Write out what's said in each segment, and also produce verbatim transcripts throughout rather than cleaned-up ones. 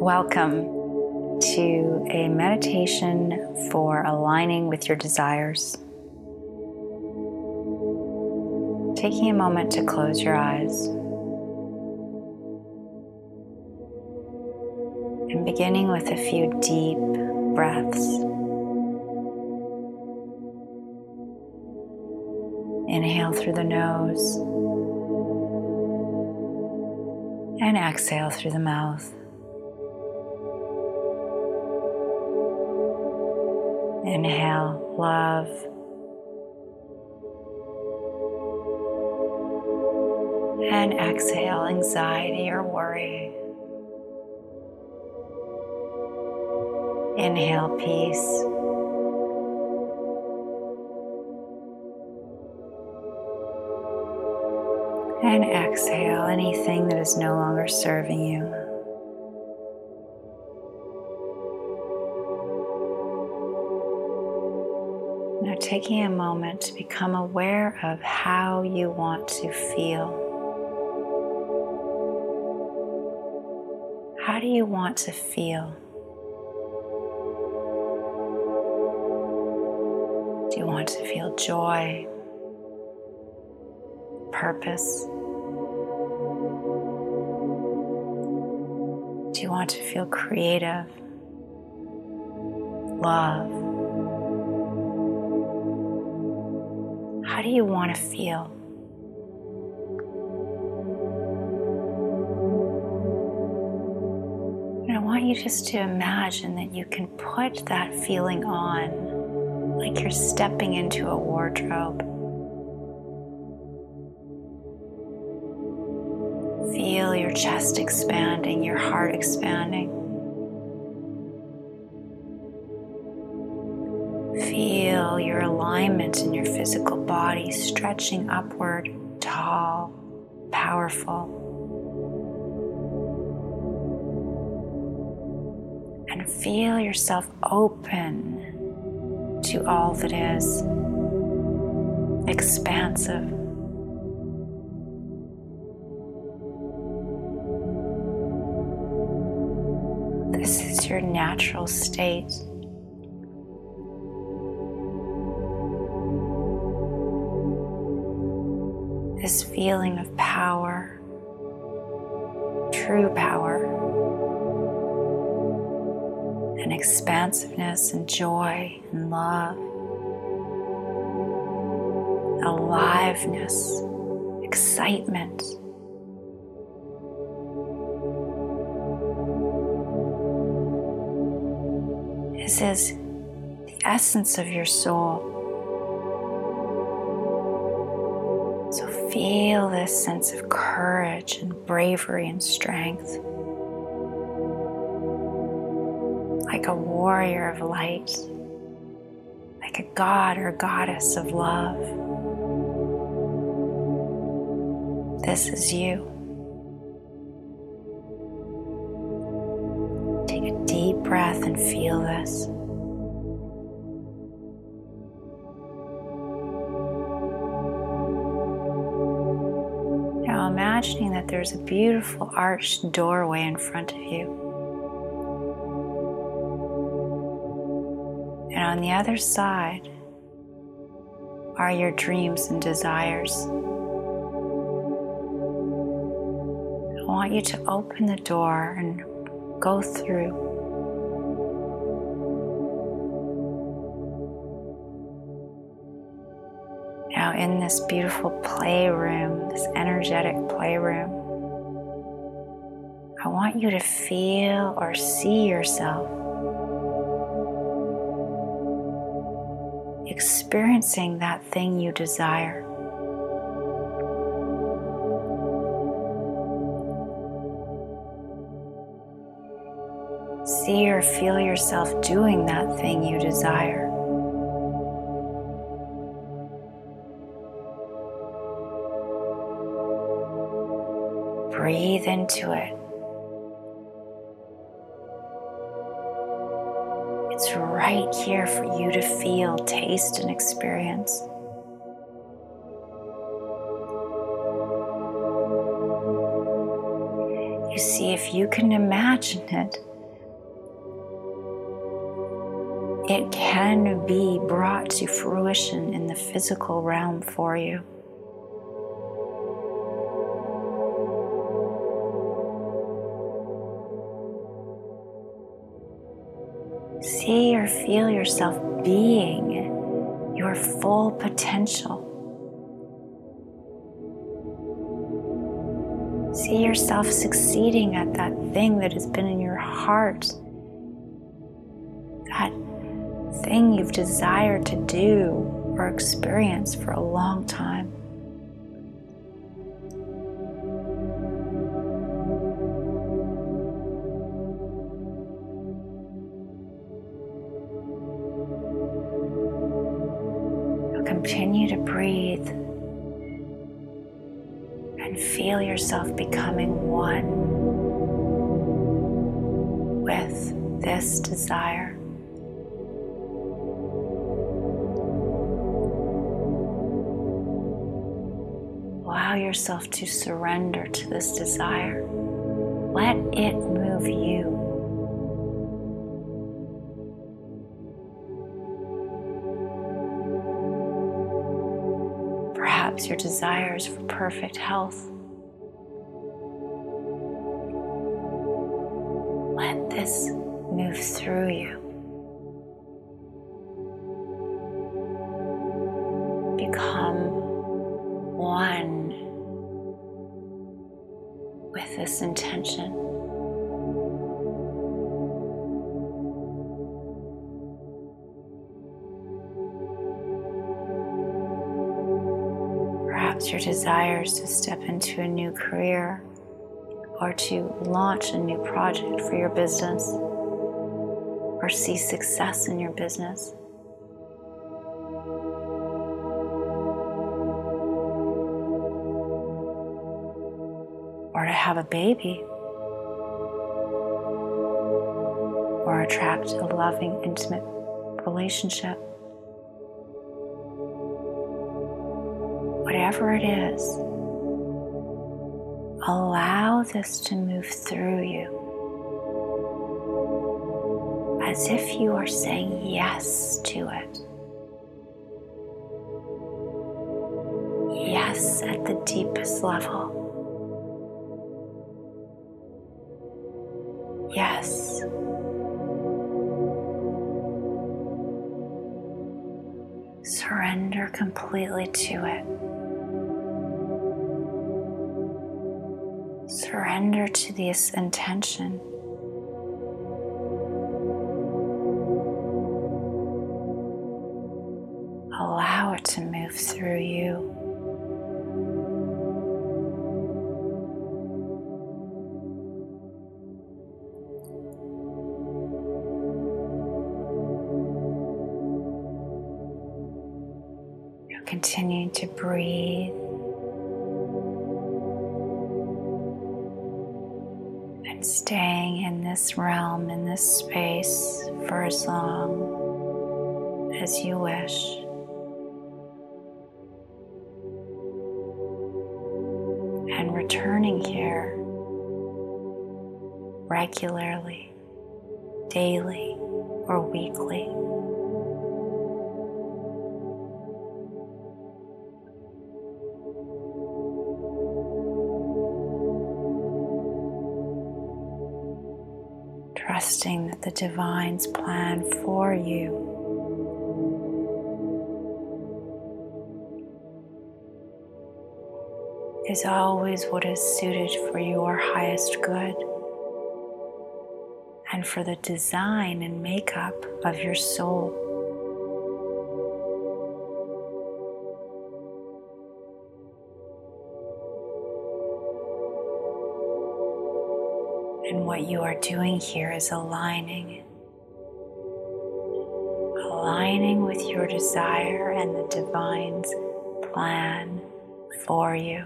Welcome to a meditation for aligning with your desires. Taking a moment to close your eyes and beginning with a few deep breaths. Inhale through the nose and exhale through the mouth. Inhale, love. And exhale, anxiety or worry. Inhale, peace. And exhale, anything that is no longer serving you. Now taking a moment to become aware of how you want to feel. How do you want to feel? Do you want to feel joy, purpose? Do you want to feel creative, love? How do you want to feel? And I want you just to imagine that you can put that feeling on like you're stepping into a wardrobe. Feel your chest expanding, your heart expanding. Feel your alignment in your physical body stretching upward, tall, powerful. And feel yourself open to all that is, expansive. This is your natural state. This feeling of power, true power, and expansiveness and joy and love, aliveness, excitement. This is the essence of your soul. So feel this sense of courage and bravery and strength, like a warrior of light, like a god or goddess of love. This is you. Take a deep breath and feel this. Now imagining that there's a beautiful arched doorway in front of you. And on the other side are your dreams and desires. I want you to open the door and go through. Now in this beautiful playroom, this energetic playroom, I want you to feel or see yourself experiencing that thing you desire. See or feel yourself doing that thing you desire. Breathe into it. It's right here for you to feel, taste, and experience. You see if you can imagine it it can be brought to fruition in the physical realm for you. See or feel yourself being your full potential. See yourself succeeding at that thing that has been in your heart, that thing you've desired to do or experience for a long time. Continue to breathe and feel yourself becoming one with this desire. Allow yourself to surrender to this desire. Let it move you. Perhaps your desires for perfect health. Let this move through you. Become one with this intention. Perhaps your desires to step into a new career or to launch a new project for your business or see success in your business. Or to have a baby or attract a loving, intimate relationship. Whatever it is, allow this to move through you as if you are saying yes to it. Yes at the deepest level. Yes. Surrender completely to it. Surrender to this intention. Allow it to move through you. You're continuing to breathe. And staying in this realm, in this space for as long as you wish. And returning here regularly, daily, or weekly. Trusting that the divine's plan for you is always what is suited for your highest good and for the design and makeup of your soul. And what you are doing here is aligning. Aligning with your desire and the divine's plan for you.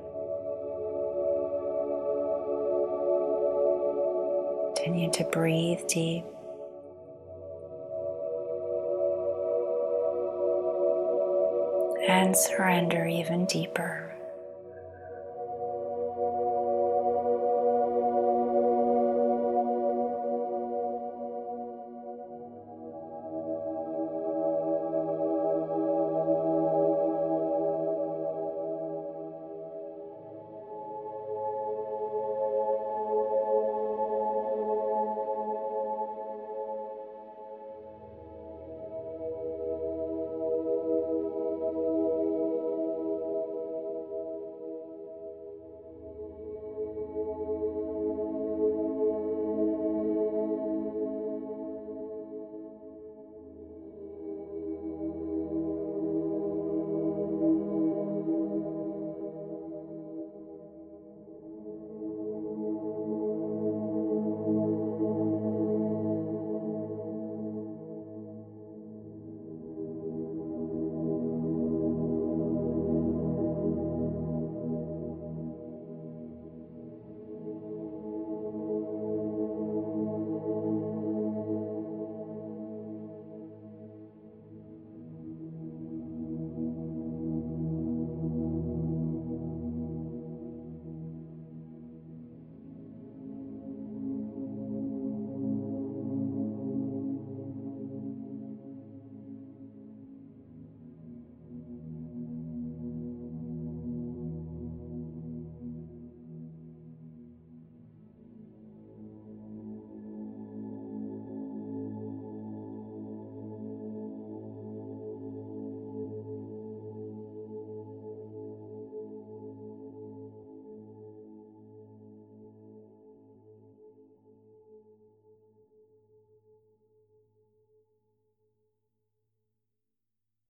Continue to breathe deep. And surrender even deeper.